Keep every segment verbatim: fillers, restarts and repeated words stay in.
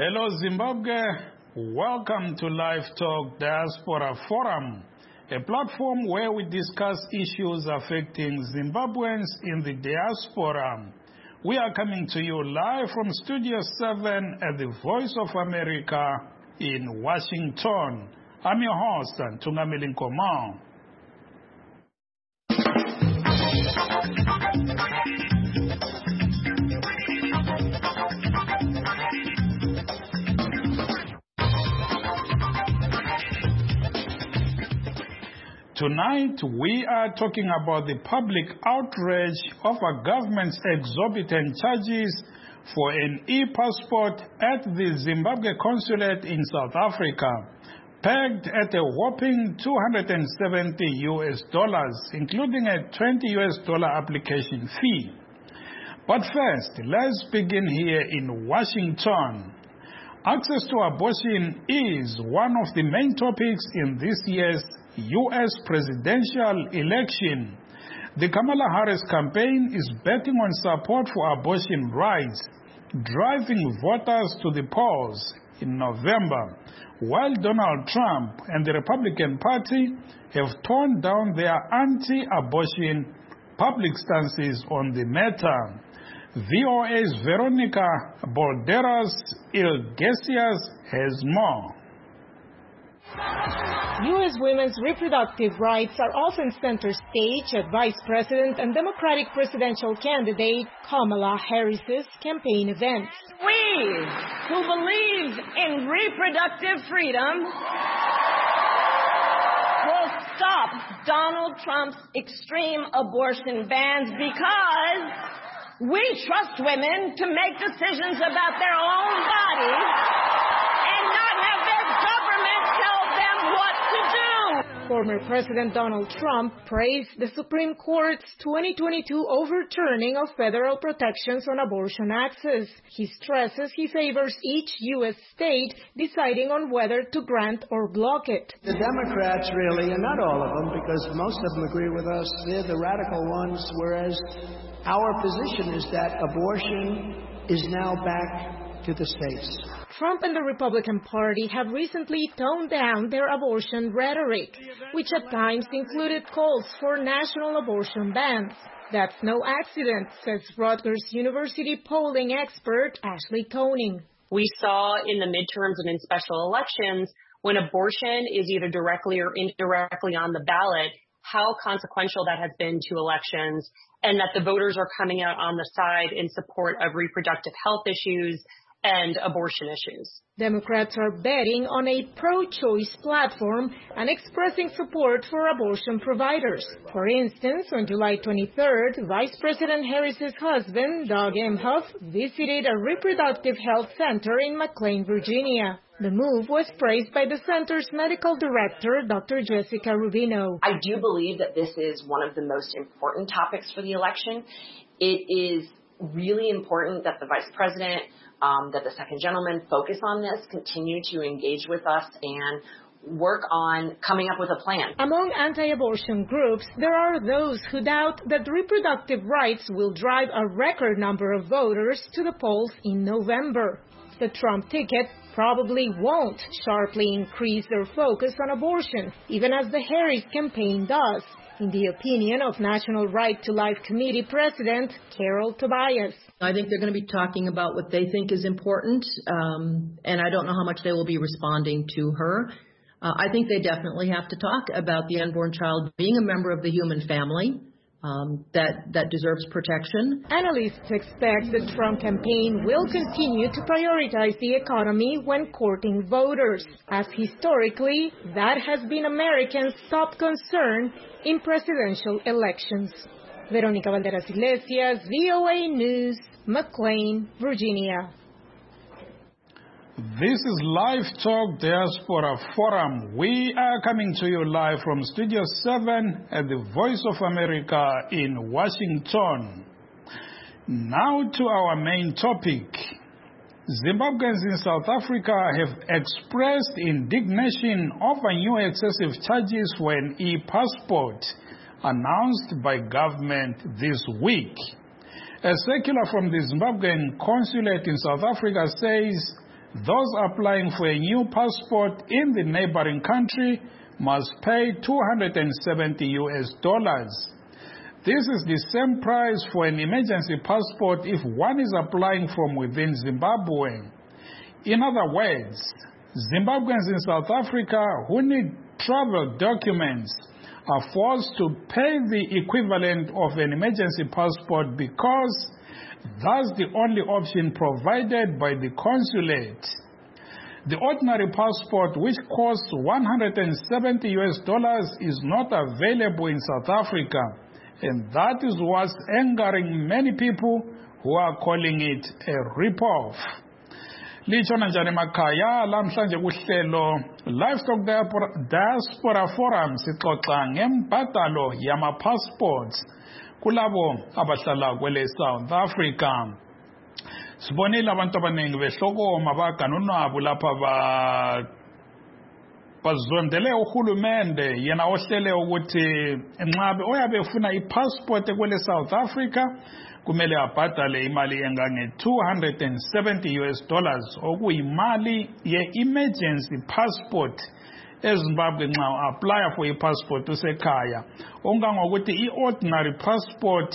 Hello Zimbabwe, welcome to Live Talk Diaspora Forum, a platform where we discuss issues affecting Zimbabweans in the diaspora. We are coming to you live from Studio seven at the Voice of America in Washington. I'm your host, Tungamili Nkomo. Tonight, we are talking about the public outrage of a government's exorbitant charges for an e-passport at the Zimbabwe consulate in South Africa, pegged at a whopping two hundred seventy U S dollars, including a twenty U S dollar application fee. But first, let's begin here in Washington. Access to abortion is one of the main topics in this year's U S presidential election. The Kamala Harris campaign is betting on support for abortion rights, driving voters to the polls in November, while Donald Trump and the Republican Party have torn down their anti-abortion public stances on the matter. V O A's Veronica Balderas Iglesias has more. U S women's reproductive rights are often center stage at Vice President and Democratic presidential candidate Kamala Harris's campaign events. We who believe in reproductive freedom will stop Donald Trump's extreme abortion bans because we trust women to make decisions about their own bodies and not have their government tell them what to do. Former President Donald Trump praised the Supreme Court's twenty twenty-two overturning of federal protections on abortion access. He stresses he favors each U S state deciding on whether to grant or block it. The Democrats really, and not all of them, because most of them agree with us, they're the radical ones, whereas our position is that abortion is now back to the states. Trump and the Republican Party have recently toned down their abortion rhetoric, which at times included calls for national abortion bans. That's no accident, says Rutgers University polling expert Ashley Koning. We saw in the midterms and in special elections, when abortion is either directly or indirectly on the ballot, how consequential that has been to elections, and that the voters are coming out on the side in support of reproductive health issues and abortion issues. Democrats are betting on a pro-choice platform and expressing support for abortion providers. For instance, on July twenty-third, Vice President Harris's husband, Doug Emhoff, visited a reproductive health center in McLean, Virginia. The move was praised by the center's medical director, Doctor Jessica Rubino. I do believe that this is one of the most important topics for the election. It is really important that the vice president, um, that the second gentleman focus on this, continue to engage with us and work on coming up with a plan. Among anti-abortion groups, there are those who doubt that reproductive rights will drive a record number of voters to the polls in November. The Trump ticket probably won't sharply increase their focus on abortion, even as the Harris campaign does, in the opinion of National Right to Life Committee President Carol Tobias. I think they're going to be talking about what they think is important, um, and I don't know how much they will be responding to her. Uh, I think they definitely have to talk about the unborn child being a member of the human family. Um, that, that deserves protection. Analysts expect the Trump campaign will continue to prioritize the economy when courting voters, as historically that has been Americans' top concern in presidential elections. Veronica Balderas Iglesias, V O A News, McLean, Virginia. This is Live Talk Diaspora Forum. We are coming to you live from Studio seven at the Voice of America in Washington. Now to our main topic. Zimbabweans in South Africa have expressed indignation over new excessive charges for an e-passport announced by government this week. A circular from the Zimbabwean consulate in South Africa says those applying for a new passport in the neighboring country must pay two hundred seventy U S dollars. This is the same price for an emergency passport if one is applying from within Zimbabwe. In other words, Zimbabweans in South Africa who need travel documents are forced to pay the equivalent of an emergency passport because that's the only option provided by the consulate. The ordinary passport, which costs one hundred seventy U S dollars, is not available in South Africa, and that is what's angering many people who are calling it a rip-off. Lichona njani makhaya lamhlanje kuhlelo Livestock Diaspora Forum sixoxa ngembadalo yama passports kulabo abahlala kwele South Africa. Sibonile abantu abaningi behlokoma baganunwabo lapha ba bazondele uhulumende yena ohlele ukuthi enxabe oyabe ufuna ipassport kwele South Africa kumele abhadale imali engange two hundred seventy U S dollars okuyimali ye emergency passport eZimbabwe nxa apply for a passport usekhaya ongangokuthi iordinary passport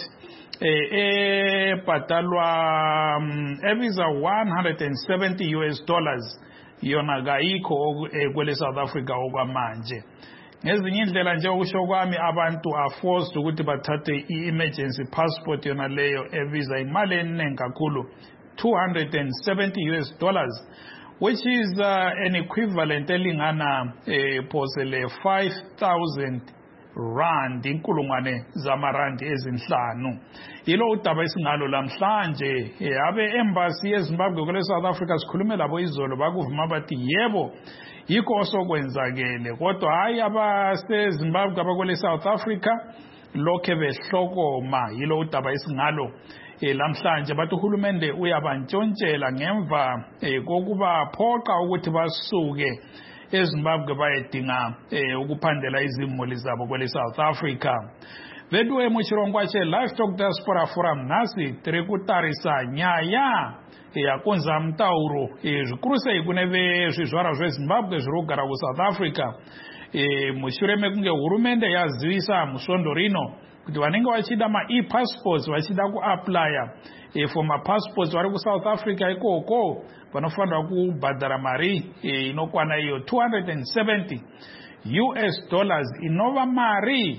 eh ebhadalwa ebiza one hundred seventy U S dollars yona kayikho kwele South Africa okwamanje. Ngezinye indlela nje okusho kwami abantu are forced ukuthi bathathe i-emergency passport yona leyo ebiza imali eningi kakhulu two hundred seventy U S dollars, which is uh, an equivalent elingana eh, posele five thousand rand inkulungwane zamarandi ezinhlanu. Yilo udaba esingalo lamhlanje abe embassy yeZimbabwe kule South Africa sikhulume labo izolo bakuvuma bathi yebo yikho osokwenzakele kodwa hayi abaseZimbabwe abakwele South Africa lokhe behlokoma. Yilo udaba esingalo lamhlanje bathi uhulumende uyabantshontshela ngemva kokuba phoqa ukuthi basuke eZimbabwe bayedinga ukuphandela izimuli zabo kwele South Africa. Vedwe muchirongwa che Livestock Diaspora Forum nasi tiri kutarisa nyaya yakonza mtauro zvikuru sei kune vezvizvara zveZimbabwe zviri kugara kuSouth Africa. Mushure mekunge hurumende yazivisa musondo rino kuti vanenge vachida ma e-passports vachida kuaplya for ma-passports vari kuSouth Africa ikoko vanofanira kubhadhara mari inokwana iyo two hundred seventy U S dollars inova mari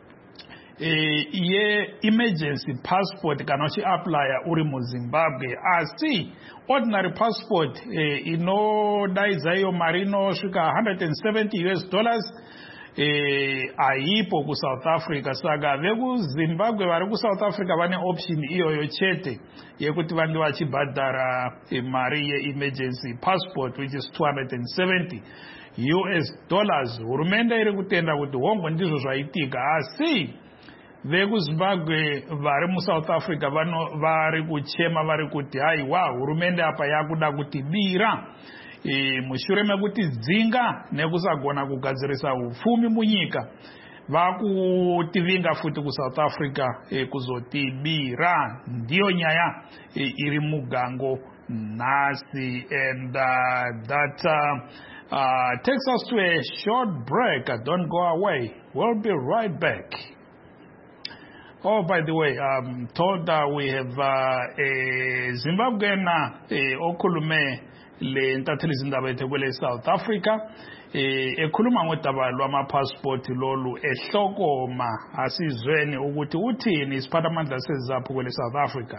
ye emergency passport kana uchiaplya uri muZimbabwe. Asi ordinary passport inodaidza iyo mari inosvika one hundred seventy U S dollars aipo kuSouth Africa. Saka vekuZimbabwe vari kuSouth Africa vane option iyoyo chete yekuti vange vachibhadhara mari ye-emergency passport which is two hundred seventy U S dollars. Hurumende iri kutenda kuti hongo ndizvo zvaitika, asi vekuZimbabwe vari muSouth Africa vano vari kuchema vari kuti haiwa hurumende apa yakuda kuti bira E, mushure mekuti dzinga nekusagona kugadzirisa upfumi munyika vakutivinga futi kuSouth Africa e, kuzotibira. Ndiyo nyaya e, iri mugango nasi. And uh, that uh, uh, takes us to a short break. Uh, don't go away. We'll be right back. Oh, by the way, I'm told that we have uh, a Zimbabwean uh, okulume le ntatheli izindaba ethu kwele South Africa ekhuluma ngodaba lwama-passport lolu ehlokoma. Asizweni ukuthi uthini isiphathamandla seZAPU kwele South Africa.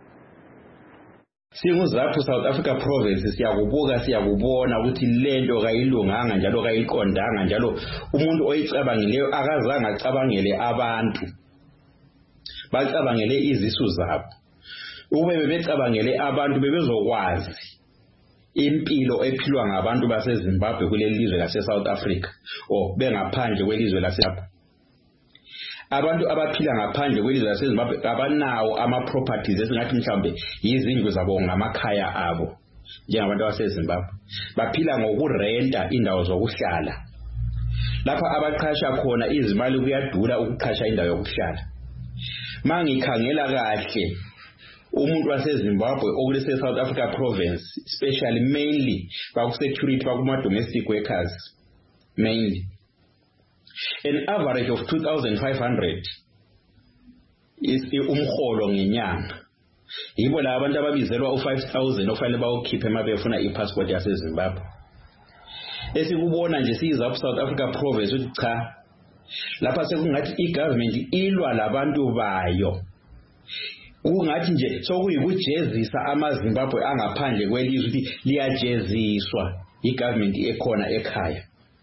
SinguZAPU South Africa province siyakubuka siyakubona ukuthi lento kayilunganga njalo kayiqondanga njalo umuntu oyicabangileyo akazange acabangele abantu, bacabangele izisu zabo. Ube bebecabangele abantu bebezokwazi impilo ephilwa ngabantu baseZimbabwe kuleli lizwe lase-South Africa o bengaphandle kwelizwe laseZimbabwe. Abantu abaphila ngaphandle kwelizwe laseZimbabwe abanawo ama-properties esingathi mhlawumbe yizindlu zabo ngamakhaya abo njengabantu baseZimbabwe. Baphila ngokurenta indawo zokuhlala. Lapha abaqhasha khona izimali kuyadula ukuqhasha indawo yokuhlala. Mangikhangela kahle umuntu waseZimbabwe okulese South Africa province, especially mainly baku-security bakuma-domestic workers, mainly. An average of two thousand five hundred is umholo ngenyanga. Yibo la abantu ababizelwa u-five thousand ofanele bawukhiphe uma befuna i-passport yaseZimbabwe. Esikubona nje siyiza South Africa province uthi cha, lapha sekungathi i-government ilwa labantu bayo. Kungathi nje sokuyikujezisa amaZimbabwe angaphandle kwelizwe ukuthi liyajeziswa i-government ekhona ekhaya.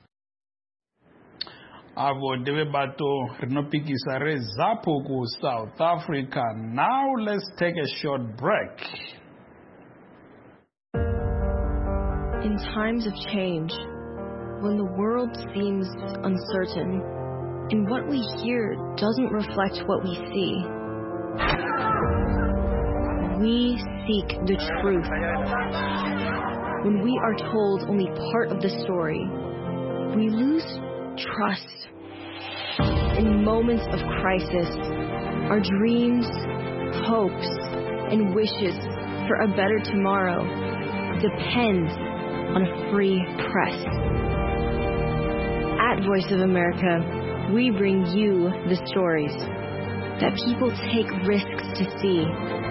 Avo debe bato rinopikisa rezapo ku South Africa. Now let's take a short break. In times of change, when the world seems uncertain, and what we hear doesn't reflect what we see, we seek the truth. When we are told only part of the story, we lose trust. In moments of crisis, our dreams, hopes, and wishes for a better tomorrow depend on a free press. At Voice of America, we bring you the stories that people take risks to see.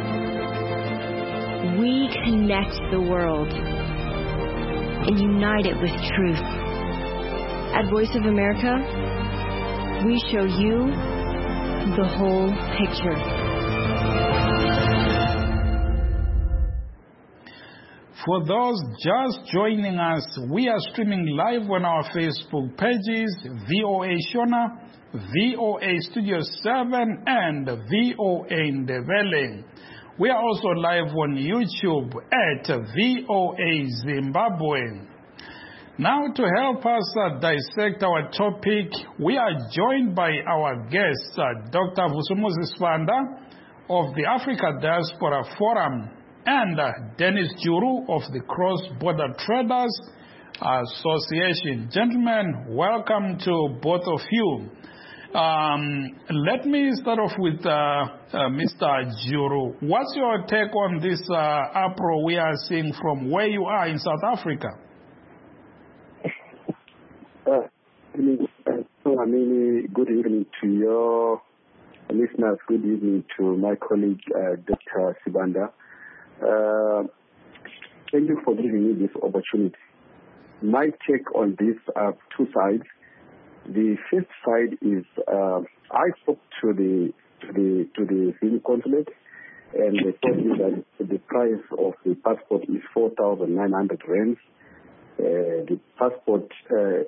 We connect the world and unite it with truth. At Voice of America, we show you the whole picture. For those just joining us, we are streaming live on our Facebook pages, V O A Shona, V O A Studio seven, and V O A Ndebele. We are also live on YouTube at V O A Zimbabwe. Now, to help us uh, dissect our topic, we are joined by our guest, uh, Doctor Vusumuzi Sibanda of the Africa Diaspora Forum and uh, Dennis Juru of the Cross Border Traders Association. Gentlemen, welcome to both of you. Um, let me start off with uh, uh, Mister Juru. What's your take on this uh, uproar we are seeing from where you are in South Africa? Uh, so, I mean, good evening to your listeners. Good evening to my colleague, uh, Doctor Sibanda. Uh, thank you for giving me this opportunity. My take on this are two sides. The first side is uh, I spoke to the to the to the civil consulate, and they told me that the price of the passport is four thousand nine hundred rands. Uh, the passport uh,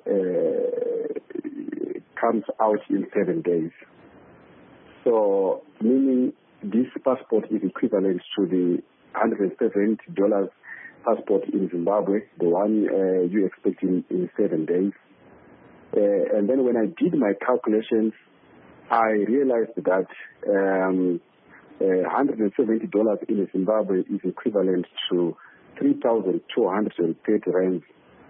uh, comes out in seven days. So, meaning this passport is equivalent to the one hundred seventy dollars passport in Zimbabwe, the one uh, you expect in, in seven days. Uh, and then when I did my calculations, I realized that um, uh, one hundred seventy dollars in Zimbabwe is equivalent to three thousand two hundred thirty rands.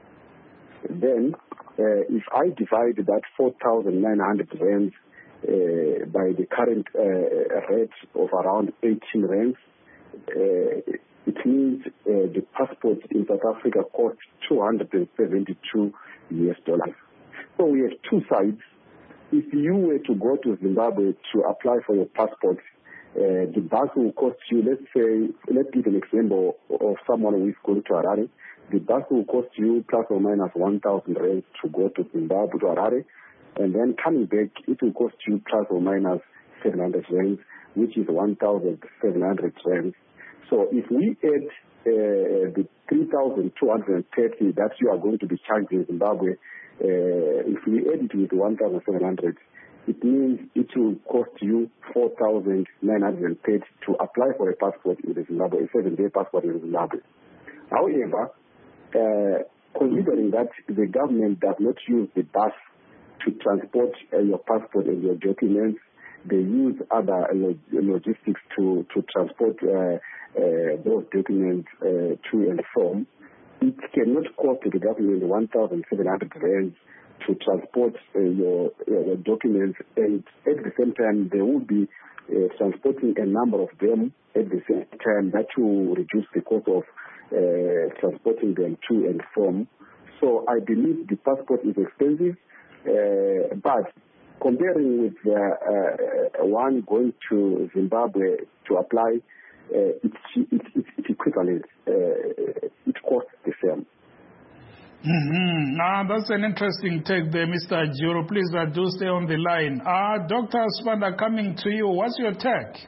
Then, uh, if I divide that four thousand nine hundred rands uh, by the current uh, rate of around eighteen rands, uh, it means uh, the passport in South Africa costs two hundred seventy-two U S dollars. So we have two sides. If you were to go to Zimbabwe to apply for your passport, uh, the bus will cost you, let's say, let's give an example of someone who is going to Harare. The bus will cost you plus or minus one thousand rands to go to Zimbabwe, to Harare. And then coming back, it will cost you plus or minus seven hundred rands, which is one thousand seven hundred rands. So if we add uh, the three thousand two hundred thirty that you are going to be charged in Zimbabwe, uh, if we add it with one thousand seven hundred, it means it will cost you four thousand nine hundred thirty to apply for a passport in Zimbabwe, a seven-day passport in Zimbabwe. However, uh, considering that the government does not use the bus to transport uh, your passport and your documents, they use other log logistics to, to transport uh, uh, those documents uh, to and from. It cannot cost the government one thousand seven hundred rands to transport uh, your, your documents, and at the same time they will be uh, transporting a number of them at the same time. That will reduce the cost of uh, transporting them to and from. So I believe the passport is expensive, uh, but comparing with uh, uh, one going to Zimbabwe to apply, uh, it's, it's, it's, it's equivalent. Uh, it costs the same. Mm-hmm. Ah, that's an interesting take there, Mister Juru. Please uh, do stay on the line. Uh, Doctor Sibanda, coming to you. What's your take?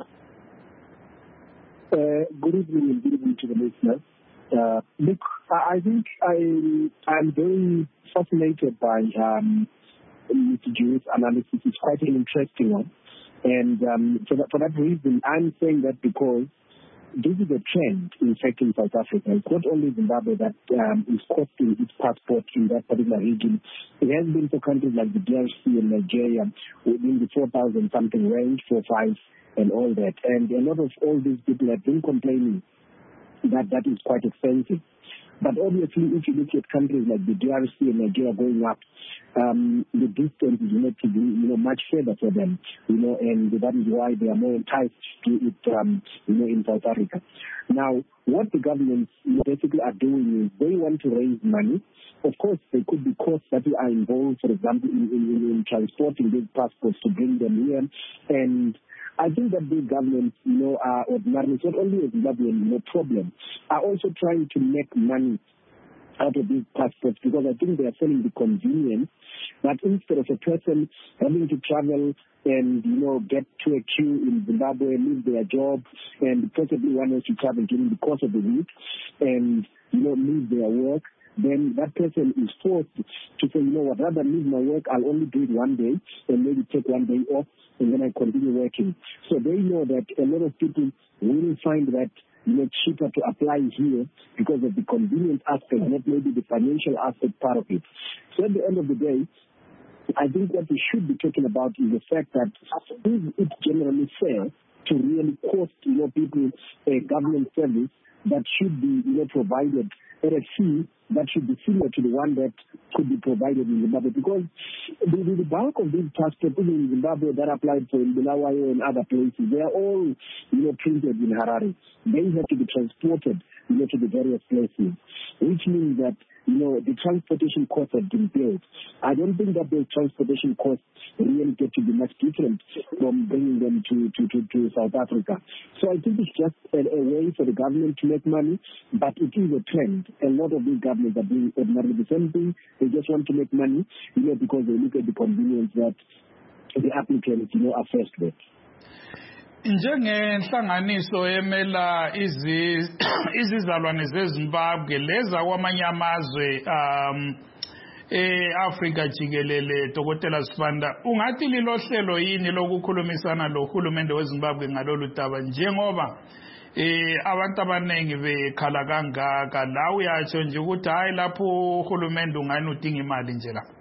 Uh, good evening and good evening to the listeners. Uh, look, I think I, I'm very fascinated by um, Mister Juru's analysis. It's quite an interesting one. And um, for, that, for that reason, I'm saying that because this is a trend, in fact, in South Africa. It's not only Zimbabwe that um, is costing its passport in that particular region. It has been for countries like the D R C and Nigeria within the four thousand something range, four, five, and all that. And a lot of all these people have been complaining that that is quite expensive. But obviously, if you look at countries like the D R C and Nigeria going up, um, the distance is not to be, you know, much further for them, you know, and that is why they are more enticed to it, um, you know, in South Africa. Now, what the governments basically are doing is they want to raise money. Of course, there could be costs that are involved, for example, in, in, in transporting these passports to bring them here, and I think that these governments, you know, are ordinarily, not only a Zimbabwean, you know, problem, are also trying to make money out of these passports, because I think they are selling the convenience that instead of a person having to travel and, you know, get to a queue in Zimbabwe, leave their job, and possibly one has to travel during the course of the week and, you know, leave their work, then that person is forced to say, you know what, rather than leave my work, I'll only do it one day and maybe take one day off and then I continue working. So they know that a lot of people will find that, you know, cheaper to apply here because of the convenience aspect, not maybe the financial aspect part of it. So at the end of the day, I think what we should be talking about is the fact that is it generally fair to really cost, you know, people a government service that should be, you know, provided at a fee that should be similar to the one that could be provided in Zimbabwe, because the, the bulk of these passports in Zimbabwe that applied for in Bulawayo and other places, they are all, you know, printed in Harare. They have to be transported, you know, to the various places, which means that, you know, the transportation costs have been built. I don't think that those transportation costs really get to be much different from bringing them to, to, to, to South Africa. So I think it's just a, a way for the government to make money, but it is a trend. A lot of these governments are doing ordinarily the same thing. They just want to make money, you know, because they look at the convenience that the applicants, you know, are faced with. Njengenhlanganiso emela izizalwane zeZimbabwe leza kwamanye amazwe um eAfrika jikelele, Dokotela Sibanda, ungathi lilo hlelo yini lokukhulumisana lohulumende weZimbabwe ngalolu daba, njengoba eh abantu abaningi bekhala kangaka, la uyatsho nje ukuthi hayi lapho uhulumende ungani udinga imali nje la?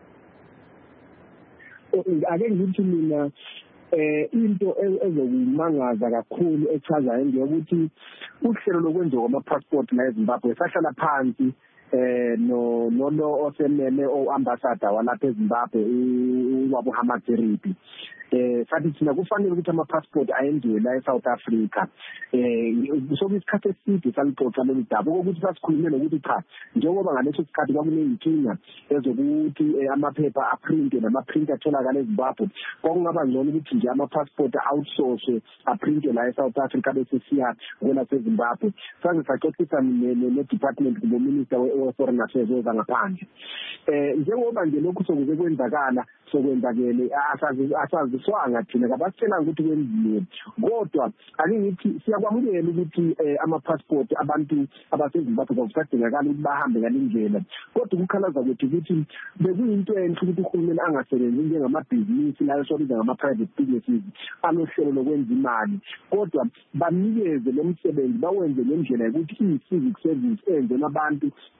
Ake ngithi mina eh into ezokumangaza kakhulu echazayo ngeyokuthi uhlelo lokwenziwa kwama-passport la eZimbabwe sahlala phansi eh no no osemele o-ambassador walapha eZimbabwe uwabo Hamateripi. Eh sathi thina kufanele ukuthi ama-passport ayenziwe la eSouth Africa. Eh sokuyisikhathi eside salixoxa leli daba ukuthi sasikhulumele ukuthi cha, njengoba ngaleso sikhathi kwakuneyinkinga ezokuthi amaphepha aprinte nama-print atholakala eZimbabwe, kwakungaba ngcono ukuthi nje ama-passport outsource aprinte la eSouth Africa bese siya kwela seZimbabwe. Sange saxoxisa ne-department kubominister we-foreign affairs wezangaphandle. Eh njengoba nje lokhu sokuze kwenzakala sokwenzakele asaziswanga thina kabasitshela ukuthi kwenziwe, kodwa ake ngithi siyakwamukela ukuthi ama-passport abantu abaseZimbabwe kwakusadingakala ukuthi bahambe ngalindlela, kodwa ukukhalaza kwethu ukuthi bekuyinto enhle ukuthi uhulumeni angasebenzi njengamabhizinisi layo sobiza ngama-private businesses anohlelo lokwenza imali, kodwa banikeze lo msebenzi bawenze ngendlela yokuthi i-civic service enze abantu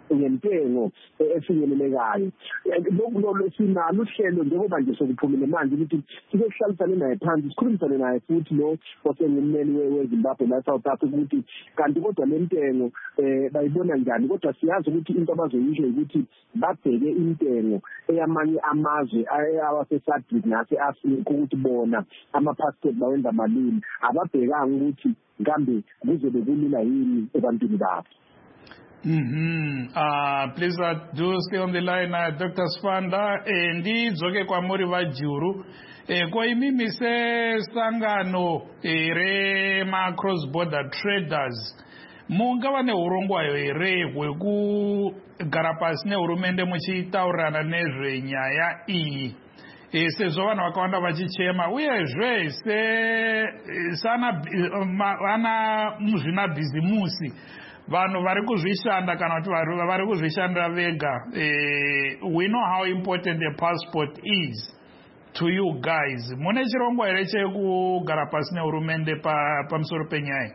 ngentengo efinyelelekayo. Lokho sinalo uhlelo njengoba nje sokuphumile manje ukuthi sike sihlalisane naye phansi sikhulumisane naye futhi lo osengummeli weZimbabwe la South Africa ukuthi kanti kodwa le ntengo bayibona njani, kodwa siyazi ukuthi into abazoyisho ukuthi babheke intengo eyamanye amazwe awase-SADC nase-Afrika ukuthi bona ama-passport bawenza malini, ababhekanga ukuthi kambe kuzobe kulula yini ebantwini babo. Mm-hmm. Uh, please uh, do stay on the line, uh, Doctor Sibanda. Ndidzoke kwamuri vaJuru. Kwa imimi se sangano re ma cross border traders. Mungava neurongwayo here hwekugara pasi nehurumende muchitaurana nezvenyaya iyi. Sezvo vanhu vakawanda vachichema uyezve sana vana muzvinabhizimusi vanhu vari kuzvishanda kana kuti vari kuzvishandira vega. We know how important a passport is to you guys. Mune chirongwa here chekugara pasi nehurumende pamusoro penyaya?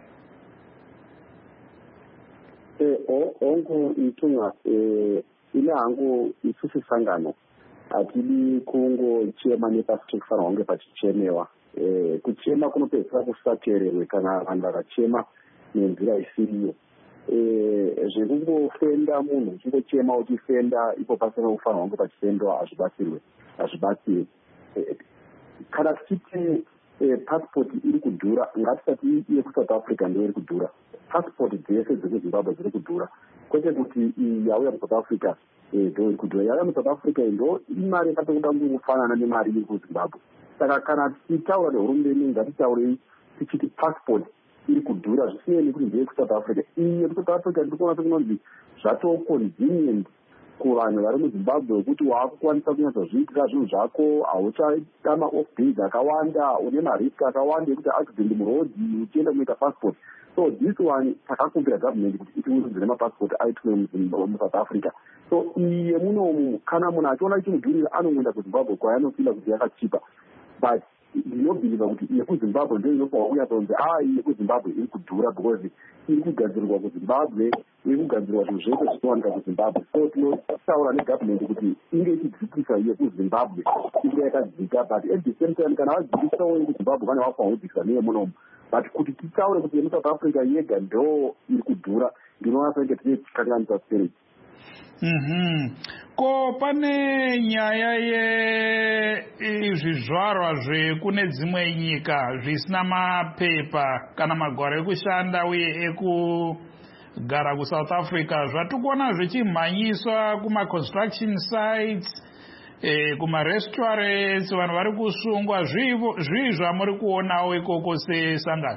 Ongo itunga ine hangu isusu sangano atidi kungochema nepasi kufanira kunge pachichemewa. Kuchema kunopedzisa kusateererwe kana vanhu vakachema nenzira isiriyo. Zvekungofenda munhu uchingochema uchifenda ipo pasina kufanira kunge pachifendwa hazvibatsirwe hazvibatsiri. Kana tichiti passport iri kudhura, ngatisati yekuSouth Africa ndiyo iri kudhura. Passport dzese dzekuZimbabwe dziri kudhura, kwete kuti yauya muSouth Africa ndo iri kudhura. Yauya muSouth Africa ndo imari yakatoda kungofanana nemari iri kuZimbabwe. Saka kana tichitaura nehurumende ngatitaurei tichiti passport iri kudhura zvisinei nekuti ndeye kuSouth Africa. Iyi yekuSouth Africa ndiri kuona sekunonzi zvato convenient kuvanhu vari muZimbabwe kuti waakukwanisa kunyatsozviitira zvinhu zvako, hauchaita maoff-days akawanda, une marisk akawanda ekuti accident murodhi uchienda kunoita passport. So this one takakumbira government kuti itiuridze nemapassport aitwe muSouth Africa. So iye munomu kana munhu achiona chimudhurira anongoenda kuZimbabwe kwaanofila kuti yakachipa. But ndinobhiliva kuti yekuZimbabwe ndo inofanira kunyatsonzi ah iyi yekuZimbabwe iri kudhura because iri kugadzirwa kuZimbabwe, iri kugadzirwa zvinhu zvese zvinowanika kuZimbabwe. So tinotaura negovernment kuti inge ichidzikisa yekuZimbabwe inge yakadzika, but at the same time kana vadzikisawo yekuZimbabwe vane vafanira kudzikisa neye munomu. But kuti titaure kuti yemuSouth Africa yega ndo iri kudhura, ndinoona senge tine chikanganisa spirit. Mhm. Ko pane nyaya yezvizvarwa zvekune dzimwe nyika zvisina mapepa kana magwaro ekushanda uye ekugara kuSouth Africa zvatikuona zvichimhanyiswa kuma-construction sites, eh, kuma-restaurants, vanhu vari kusungwa. Zvii zvamuri kuonawo ikoko sesangano?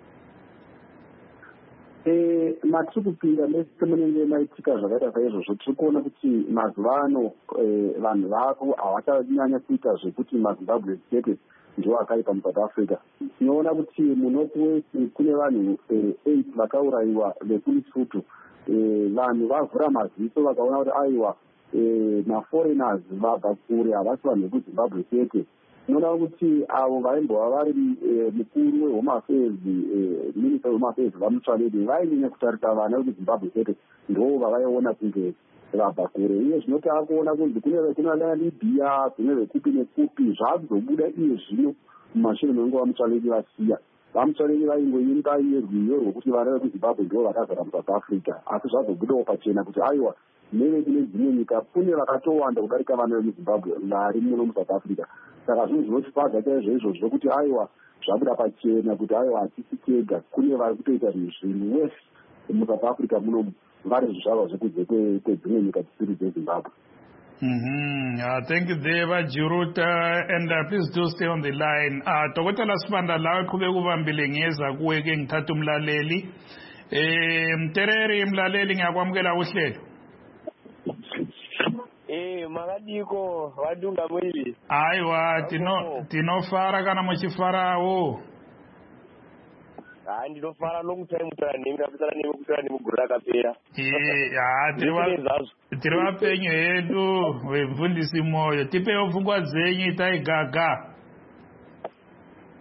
matiri kupinda nesemunenge maitika zvakaita saizvozvo. Tiri kuona kuti mazuva ano vanhu vako havachanyanya kuita zvekuti maZimbabwe state ndiwo akaipa muSouth Africa. Tinoona kuti munorth west kune vanhu eight vakaurayiwa vekuLesotho. Vanhu vavhura maziso vakaona kuti aiwa maforeigners vabva kure havasi vanhu vekuZimbabwe state. Tinoona kuti avo vaimbova vari mukuru wehome affairs, minister wehome affairs vaMutsvaledi vainyanya kutarisa vana vekuZimbabwe state ndo vavaiona kunge vabva kure. Iye zvino taakuona kunzi kune kuna Libya, kune vekupi nekupi zvakuzobuda iye zvino mumashure menguva vaMutsvaledi vasiya. VaMutsvaledi vaingoimba iye rwiyo rwokuti vana vekuZimbabwe ndo vakagara muSouth Africa, asi zvazobudawo pachena kuti aiwa neve kune dzimwe nyika kune vakatowanda kudarika vana vemuZimbabwe vari muno muSouth Africa. Saka zvinhu zvinotifadza chaizvo izvozvo kuti aiwa zvabuda pachena kuti aiwa hatisi tega, kune vari kutoita zvinhu wese muSouth Africa muno vari zvizvarwa zvekunze kwedzimwe nyika dzisiri dzeZimbabwe. Mm-hmm. Uh, thank you there, Vajiruta, and uh, please do stay on the line. Uh, Tokotela Sibanda lawe kube kubambile ngeza kuweke ngithatha umlaleli. Eh, Mtereri mlaleli ngiyakwamukela uhlelo. Eh, makadiko wadunga mwili. Aiwa, tino tinofara kana muchifarawo. Ah, ndinofara long time tani ngapitana nemukutana nemuguru rakapera. Eh, ah, tiriwa tiriwa penyu hedu wemfundisi moyo. Tipewo pfungwa dzenyu taigaga.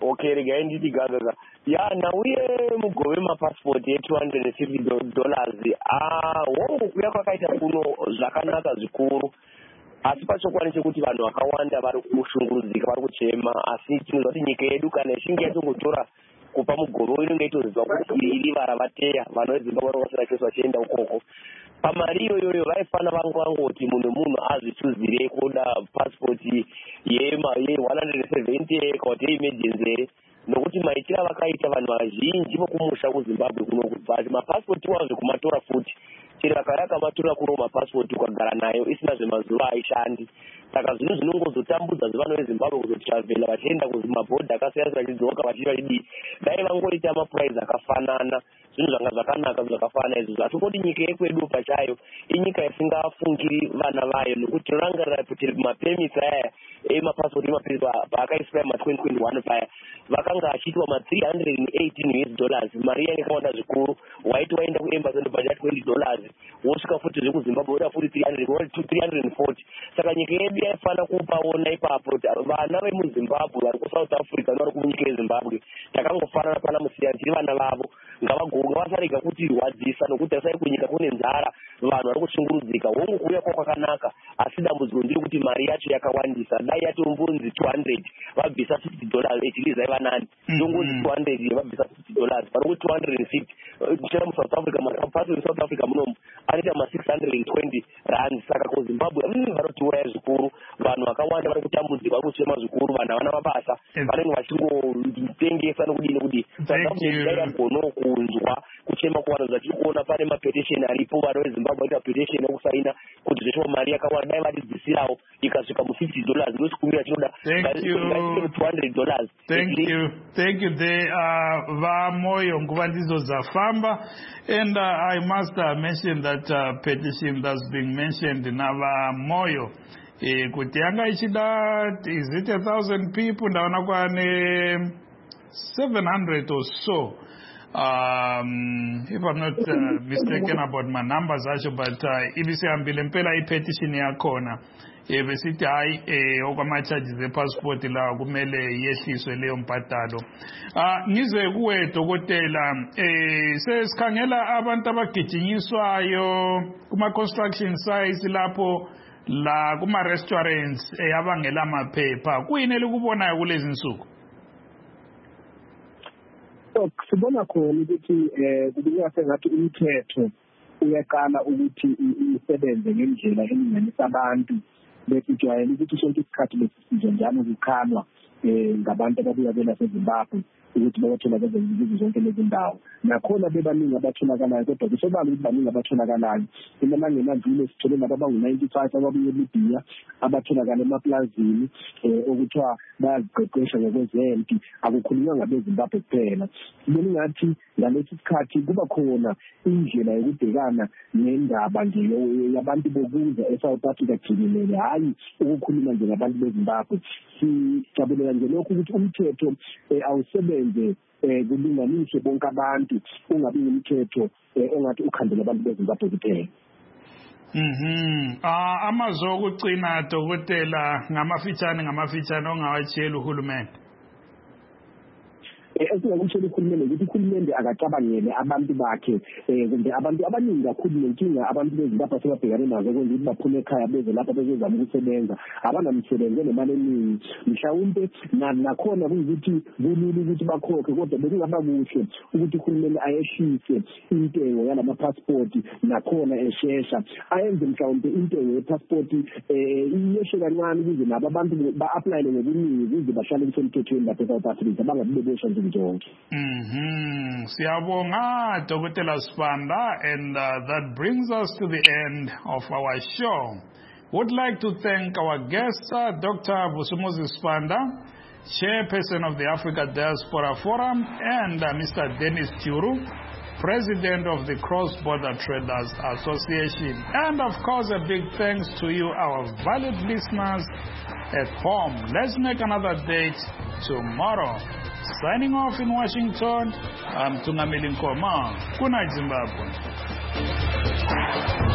okay regai nditi gaga ya nauye mugove mapassport ye two hundred fifty dollars ah wongo kuya kwakaita kuno zvakanaka zvikuru asi pachokwadi chekuti vanhu vakawanda vari kushungurudzika vari kuchema asi tinoziva kuti nyika yedu kana ichinge yatongotora kupa mugove inenge itoziva kuti iri varavateya vanhu vezimbabwe vari kusa vachienda ukoko pamari iyoyoyo vaifana vangu vangoti munhu munhu azvichuzire kuda passport ye one hundred seventy kana kuti emergency nokuti maitira vakaita vanhu vazhinji vokumusha kuzimbabwe kunoku basi mapasipoti wazvo kumatora futi chero vakauya akamatora kuno mapasipoti ukagara nayo isina zvemazuva aishandi saka zvinhu zvinongozotambudza zvevana vezimbabwe kuzotravhela vachienda kuzimabhodha akasiyana vachidzoka vachii vachidii dai vangoita mapuraizi akafanana zvinhu zvanga zvakanaka zvakafanana izvozvo asi kodi nyika yekwedu pachayo inyika isingafungiri vana vayo nokuti tinorangarira kuti mapemisi aya emapasipoti emapirisi paakaiswa ma twenty twenty-one paya vakanga achiitwa ma three hundred eighteen U S dollars mari yange yakawanda zvikuru waiti waenda kuembassy ndobhadhara twenty dollars wosvika futi zvekuzimbabwe woda futi three hundred forty saka nyika yedu yaifana kupaona ipapo vana vemuzimbabwe vari kusouth africa nevari kunyika yezimbabwe takangofanana pana musiyana tiri vana vavo ngavagonga vasarega kuti rwadzisa nokuti asai kunyika kune nzara vanhu vari kushungurudzika hongu kuuya kwa kwakanaka asi dambudziko ndiri kuti mari yacho yakawandisa dai yatombonzi two hundred vabvisa fifty dollars echiliza iva nani ndongonzi two hundred vabvisa fifty dollars pari two hundred fifty chera muSouth Africa mapasi South Africa munomu anoita ma six hundred twenty rand saka kuzimbabwe varutiuraya zvikuru vanhu vakawanda vari kutambudzika vari kuchema zvikuru vanhu havana mabasa vanenge vachingotengesa nokudii nokudii sakagono kunzwa kuchema kuvanhu zvatiri kuona pane mapetisheni aripo vanhu vezimbabwe vaita petisheni okusaina kuti zvesho mari yakawanda dai vatidzisirawo ikasvika mu fifty dollars ndosikumbira tinoda two hundred dollars. Thank you. Thank you. They are vamoyo nguva ndizo zafamba and uh, I must uh, mention that uh, petition that's being mentioned nava moyo eh, kuti yanga ichida is it a thousand people ndaona kwane seven hundred or so um if I'm not uh, mistaken about my numbers actually, but uh, ibisihambile mpela i-petition yakhona eh besithi hayi eh okwama-charges e-passport lawa kumele yehliswe leyo mbadalo. Ah ngize kuwe dokotela eh sesikhangela abantu abagijinyiswayo kuma-construction sites lapho la kuma-restaurants eh abangela maphepha kuyini elikubonayo kulezi nsuku? Sibona khona ukuthi eh kubika sengathi umthetho uyaqala ukuthi usebenze ngendlela elinganisa abantu besijwayele ukuthi sonke isikhathi lesizwe njalo kukhanwa eh ngabantu ababuya bela seZimbabwe ukuthi bayothola bezenziwe zonke lezi ndawo nakhona bebaningi abatholakalayo kodwa kusobala ukuthi baningi abatholakalayo inamangena ndile sithole nabangu ninety-five ababuye eLibya abatholakala emaplazini eh okuthiwa bayaziqeqesha ngokwezempi akukhulunywa ngabeZimbabwe kuphela sibona ngathi ngalesi sikhathi kuba khona indlela yokubhekana nendaba nje yabantu bokuza eSouth Africa jikelele hayi ukukhuluma nje ngabantu beZimbabwe sijabulela nje lokho ukuthi umthetho awusebenze eh kulinganiswe bonke abantu ungabi umthetho ongathi ukhandela abantu beZimbabwe kuphela. Mhm. Ah amazwi okucina dokotela ngamafitshane ngamafitshane ongawatshela uhulumende. Esingakutshela uhulumende ukuthi uhulumende akacabangele abantu bakhe eh kumbe abantu abaningi kakhulu nenkinga abantu beZimbabwe sebabhekane nazo kwenza ukuthi baphume ekhaya beze lapha bezozama ukusebenza abanamsebenzi nemali eningi mhlawumbe nakhona kuyikuthi kulula ukuthi bakhokhe kodwa bekungaba kuhle ukuthi uhulumende ayehlise intengo yalama passport nakhona eshesha ayenze mhlawumbe intengo yepassport eh iyeshe kancane ukuze nabo abantu ba-apply ngobuningi ukuze bahlale kusemthethweni lapha eSouth Africa bangabibeshwa nje jonke. Mhm. Siyabonga Dokotela Sibanda, and uh, that brings us to the end of our show. Would like to thank our guest, uh, Doctor Vusumuzi Sibanda, Chairperson of the Africa Diaspora Forum, and uh, Mister Dennis Churu, President of the Cross Border Traders Association. And of course, a big thanks to you, our valued listeners at home. Let's make another date tomorrow. Signing off in Washington, I'm Tungamili Nkoma. Good night, Zimbabwe.